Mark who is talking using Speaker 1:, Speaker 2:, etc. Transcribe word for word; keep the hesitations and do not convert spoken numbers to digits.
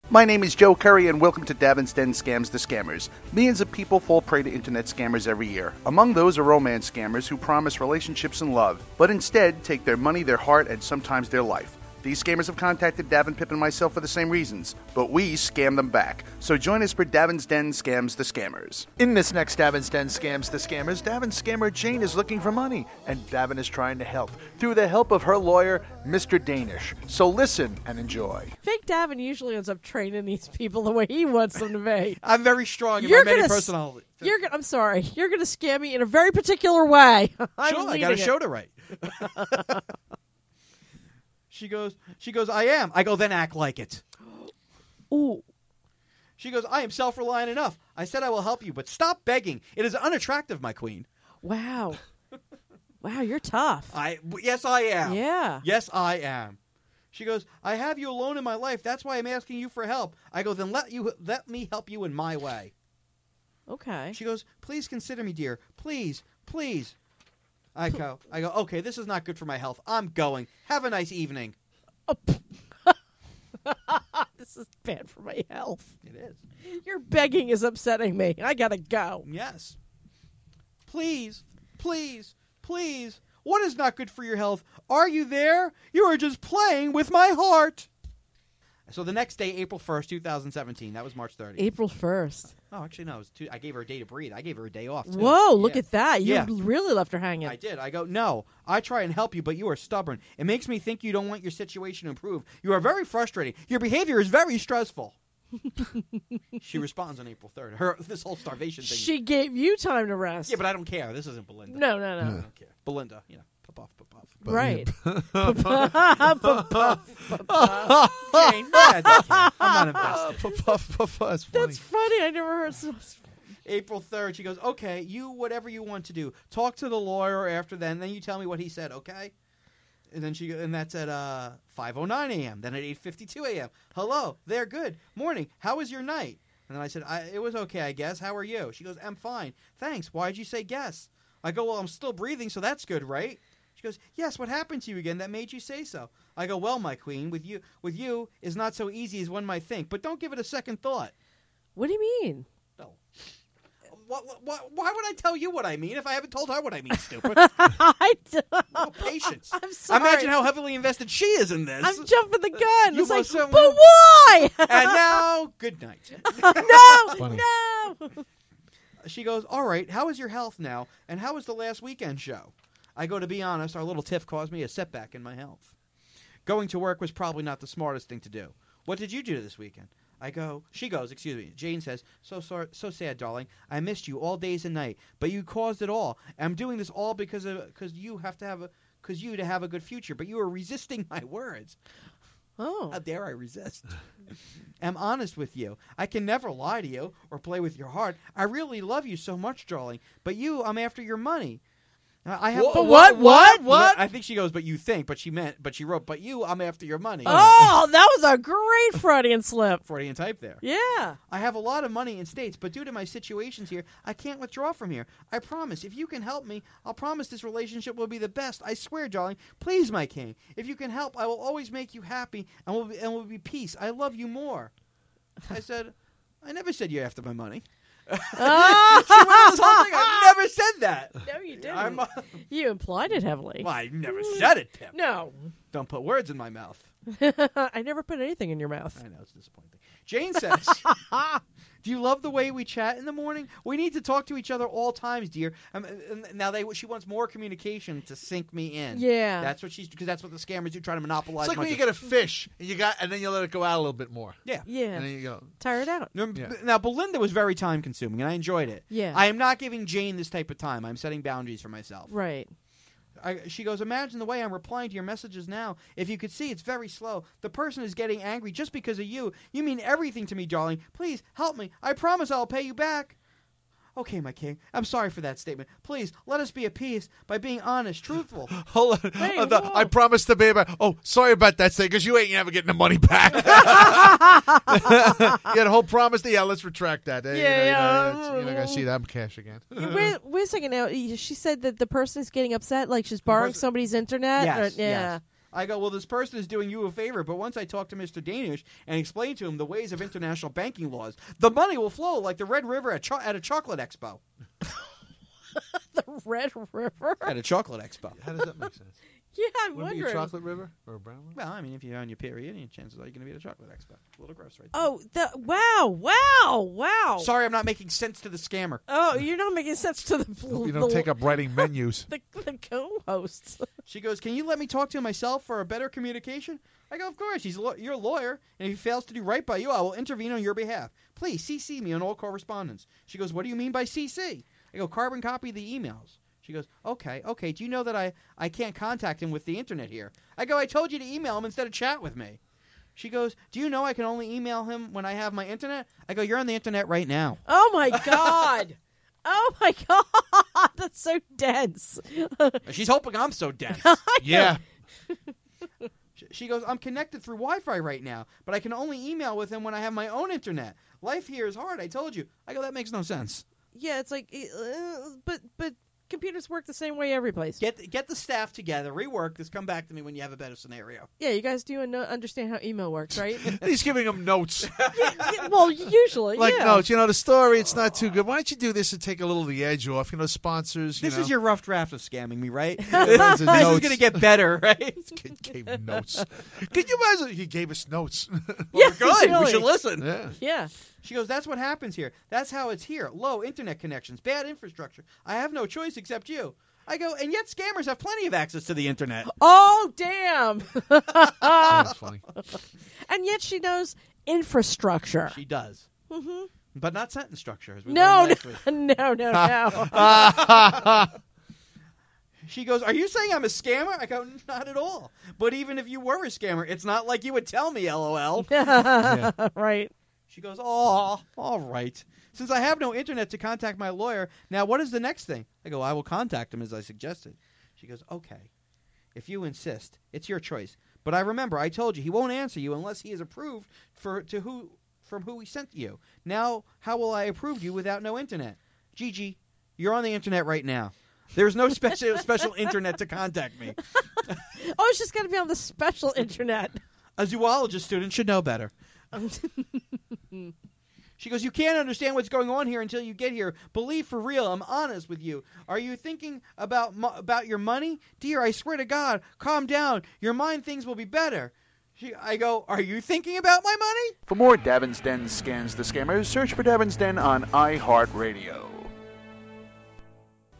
Speaker 1: My name is Joe Curry, and welcome to Davin's Den Scams the Scammers. Millions of people fall prey to internet scammers every year. Among those are romance scammers who promise relationships and love, but instead take their money, their heart, and sometimes their life. These scammers have contacted Davin, Pip, and myself for the same reasons, but we scam them back. So join us for Davin's Den Scams the Scammers. In this next Davin's Den Scams the Scammers, Davin's scammer Jane is looking for money, and Davin is trying to help, through the help of her lawyer, Mister Danish. So listen and enjoy.
Speaker 2: Fake Davin usually ends up training these people the way he wants them to be.
Speaker 3: I'm very strong in
Speaker 2: You're
Speaker 3: my many
Speaker 2: gonna s-
Speaker 3: personalities.
Speaker 2: You're gonna, I'm sorry. You're going to scam me in a very particular way. I'm
Speaker 3: Sure, I
Speaker 2: leading
Speaker 3: got a
Speaker 2: it.
Speaker 3: show to write. She goes, she goes, I am. I go, then act like it.
Speaker 2: Ooh.
Speaker 3: She goes, I am self-reliant enough. I said I will help you, but stop begging. It is unattractive, my queen.
Speaker 2: Wow. Wow, you're tough.
Speaker 3: I, yes, I am.
Speaker 2: Yeah.
Speaker 3: Yes, I am. She goes, I have you alone in my life. That's why I'm asking you for help. I go, then let you let me help you in my way.
Speaker 2: Okay.
Speaker 3: She goes, please consider me, dear. Please, please. I go, I go, okay, this is not good for my health. I'm going. Have a nice evening.
Speaker 2: This is bad for my health.
Speaker 3: It is.
Speaker 2: Your begging is upsetting me. I gotta go.
Speaker 3: Yes. Please, please, please. What is not good for your health? Are you there? You are just playing with my heart. So the next day, April first, two thousand seventeen. That was March thirtieth.
Speaker 2: April first.
Speaker 3: Oh, actually, no. It was two, I gave her a day to breathe. I gave her a day off, too.
Speaker 2: Whoa, look
Speaker 3: Yeah.
Speaker 2: at that. You
Speaker 3: Yeah.
Speaker 2: really left her hanging.
Speaker 3: I did. I go, no, I try and help you, but you are stubborn. It makes me think you don't want your situation to improve. You are very frustrating. Your behavior is very stressful. She responds on April third. Her This whole starvation thing.
Speaker 2: She gave you time to rest.
Speaker 3: Yeah, but I don't care. This isn't Belinda.
Speaker 2: No, no, no.
Speaker 3: I don't care. Belinda, you know, pop off, pop off.
Speaker 2: Right.
Speaker 3: Jane, yeah, I don't care. I'm not invested.
Speaker 4: Puff, puff, puff, that's funny.
Speaker 2: That's funny. I never heard so.
Speaker 3: April third, she goes, okay, you, whatever you want to do. Talk to the lawyer after then, then you tell me what he said, okay? And then she, and that's at uh, five oh nine a.m., then at eight fifty-two a.m. Hello, there, good. Morning, how was your night? And then I said, I, it was okay, I guess. How are you? She goes, I'm fine. Thanks. Why'd you say guess? I go, well, I'm still breathing, so that's good, right? She goes, yes, what happened to you again that made you say so? I go, well, my queen, with you with you is not so easy as one might think, but don't give it a second thought.
Speaker 2: What do you mean?
Speaker 3: No. What, what, what, why would I tell you what I mean if I haven't told her what I mean, stupid?
Speaker 2: I d-
Speaker 3: No patience.
Speaker 2: I'm sorry.
Speaker 3: Imagine how heavily invested she is in this.
Speaker 2: I'm jumping the gun.
Speaker 3: You
Speaker 2: It's like,
Speaker 3: most certainly-
Speaker 2: but why?
Speaker 3: And now, good night.
Speaker 2: no,
Speaker 4: Funny.
Speaker 2: no.
Speaker 3: She goes, all right, how is your health now? And how was the last weekend show? I go, to be honest, our little tiff caused me a setback in my health. Going to work was probably not the smartest thing to do. What did you do this weekend? I go, she goes, excuse me. Jane says, so sorry, so sad, darling. I missed you all days and night, but you caused it all. I'm doing this all because of because you have to have a because you to have a good future, but you are resisting my words.
Speaker 2: Oh.
Speaker 3: How dare I resist? I'm honest with you. I can never lie to you or play with your heart. I really love you so much, darling. But you, I'm after your money. I have.
Speaker 2: But what, what,
Speaker 3: what? I think she goes, but you think, but she meant, but she wrote, but you, I'm after your money.
Speaker 2: Oh, that was a great Freudian slip.
Speaker 3: Freudian type there.
Speaker 2: Yeah.
Speaker 3: I have a lot of money in States, but due to my situations here, I can't withdraw from here. I promise, if you can help me, I'll promise this relationship will be the best. I swear, darling. Please, my king. If you can help, I will always make you happy, and we'll be, and we'll be peace. I love you more. I said, I never said you're after my money.
Speaker 2: Ah.
Speaker 3: She went on this whole thing. I never said that.
Speaker 2: No, you didn't.
Speaker 3: I'm, uh,
Speaker 2: You implied it heavily.
Speaker 3: well, I never said it, Pip.
Speaker 2: No.
Speaker 3: Don't put words in my mouth.
Speaker 2: I never put anything in your mouth.
Speaker 3: I know, it's disappointing. Jane says, do you love the way we chat in the morning? We need to talk to each other all times, dear. Um, and now they she wants more communication to sink me in.
Speaker 2: Yeah.
Speaker 3: That's what she's because that's what the scammers do, try to monopolize.
Speaker 4: It's like
Speaker 3: my
Speaker 4: when you
Speaker 3: dis-
Speaker 4: get a fish and you got, and then you let it go out a little bit more,
Speaker 3: yeah.
Speaker 2: Yeah.
Speaker 4: and then you go.
Speaker 2: Tire it out.
Speaker 3: Now,
Speaker 4: Yeah.
Speaker 3: now, Belinda was very time consuming, and I enjoyed it.
Speaker 2: Yeah.
Speaker 3: I am not giving Jane this type of time. I'm setting boundaries for myself.
Speaker 2: Right.
Speaker 3: I, she goes, imagine the way I'm replying to your messages now. If you could see, it's very slow. The person is getting angry just because of you. You mean everything to me, darling. Please, help me. I promise I'll pay you back. Okay, my king. I'm sorry for that statement. Please, let us be at peace by being honest, truthful.
Speaker 4: Hold on.
Speaker 2: Wait,
Speaker 4: Uh, the-
Speaker 2: whoa.
Speaker 4: I promised the baby. Oh, sorry about that, because you ain't never getting the money back. you had a whole promise. To, yeah, let's retract that. Uh, you
Speaker 2: Yeah,
Speaker 4: know, you
Speaker 2: yeah.
Speaker 4: know, it's- You're not gonna see that cash again.
Speaker 2: wait, wait a second now. She said that the person is getting upset, like she's borrowing
Speaker 3: person-
Speaker 2: somebody's internet.
Speaker 3: Yes,
Speaker 2: or, yeah.
Speaker 3: yes. I go, well, this person is doing you a favor, but once I talk to Mister Danish and explain to him the ways of international banking laws, the money will flow like the Red River at, cho- at a chocolate expo.
Speaker 2: The Red River?
Speaker 3: At a chocolate expo.
Speaker 4: How does that make sense?
Speaker 2: Yeah, I'm
Speaker 4: Would it be a
Speaker 2: wondering.
Speaker 4: chocolate river or a brown river?
Speaker 3: Well, I mean, if you're on your period, your chances are you're going to be at a chocolate expo. A little gross, right?
Speaker 2: Oh, the, wow, wow, wow.
Speaker 3: Sorry, I'm not making sense to the scammer.
Speaker 2: Oh, you're not making sense to the
Speaker 4: Hope you
Speaker 2: the,
Speaker 4: don't take up writing menus.
Speaker 2: the, the co-hosts.
Speaker 3: She goes, can you let me talk to him myself for a better communication? I go, of course. He's a law- you're a lawyer, and if he fails to do right by you, I will intervene on your behalf. Please, C C me on all correspondence. She goes, what do you mean by C C? I go, carbon copy the emails. She goes, okay, okay. Do you know that I, I can't contact him with the internet here? I go, I told you to email him instead of chat with me. She goes, do you know I can only email him when I have my internet? I go, you're on the internet right now.
Speaker 2: Oh, my God. Oh, my God. That's so dense.
Speaker 3: She's hoping I'm so dense.
Speaker 4: Yeah.
Speaker 3: She goes, I'm connected through Wi-Fi right now, but I can only email with him when I have my own internet. Life here is hard, I told you. I go, that makes no sense.
Speaker 2: Yeah, it's like, uh, but but computers work the same way every place.
Speaker 3: Get get the staff together, rework this, come back to me when you have a better scenario.
Speaker 2: Yeah, you guys do know, understand how email works, right?
Speaker 4: He's giving them notes.
Speaker 2: yeah, yeah, well, usually,
Speaker 4: Like
Speaker 2: yeah.
Speaker 4: notes. You know, the story, it's not too good. Why don't you do this and take a little of the edge off? You know, sponsors, you
Speaker 3: This
Speaker 4: know.
Speaker 3: is your rough draft of scamming me, right?
Speaker 4: Yeah, those are
Speaker 3: This is
Speaker 4: notes.
Speaker 3: going to get better, right?
Speaker 4: Kid gave notes. Could you imagine? He gave us notes.
Speaker 2: Yeah,
Speaker 3: Good, we
Speaker 2: really.
Speaker 3: should listen.
Speaker 4: Yeah.
Speaker 2: Yeah.
Speaker 3: She goes, that's what happens here. That's how it's here. Low internet connections, bad infrastructure. I have no choice except you. I go, and yet scammers have plenty of access to the internet.
Speaker 2: Oh, damn.
Speaker 4: That's funny.
Speaker 2: And yet she knows infrastructure.
Speaker 3: She does.
Speaker 2: hmm
Speaker 3: But not sentence structure, as we
Speaker 2: No,
Speaker 3: learned last week.
Speaker 2: no, no, no, no.
Speaker 3: She goes, are you saying I'm a scammer? I go, not at all. But even if you were a scammer, it's not like you would tell me, LOL.
Speaker 2: Right.
Speaker 3: She goes, oh, all right. Since I have no internet to contact my lawyer, now what is the next thing? I go, I will contact him as I suggested. She goes, okay. If you insist, it's your choice. But I remember, I told you, he won't answer you unless he is approved for to who from who he sent you. Now, how will I approve you without no internet? Gigi, you're on the internet right now. There's no special special internet to contact me.
Speaker 2: Oh, she's got to be on the special internet.
Speaker 3: A zoologist student should know better. She goes, you can't understand what's going on here until you get here. Believe for real, I'm honest with you. Are you thinking about mo- about your money? Dear, I swear to God, calm down. Your mind things will be better. She, I go, are you thinking about my money?
Speaker 1: For more Davin's Den Scans the Scammers, search for Davin's Den on iHeartRadio.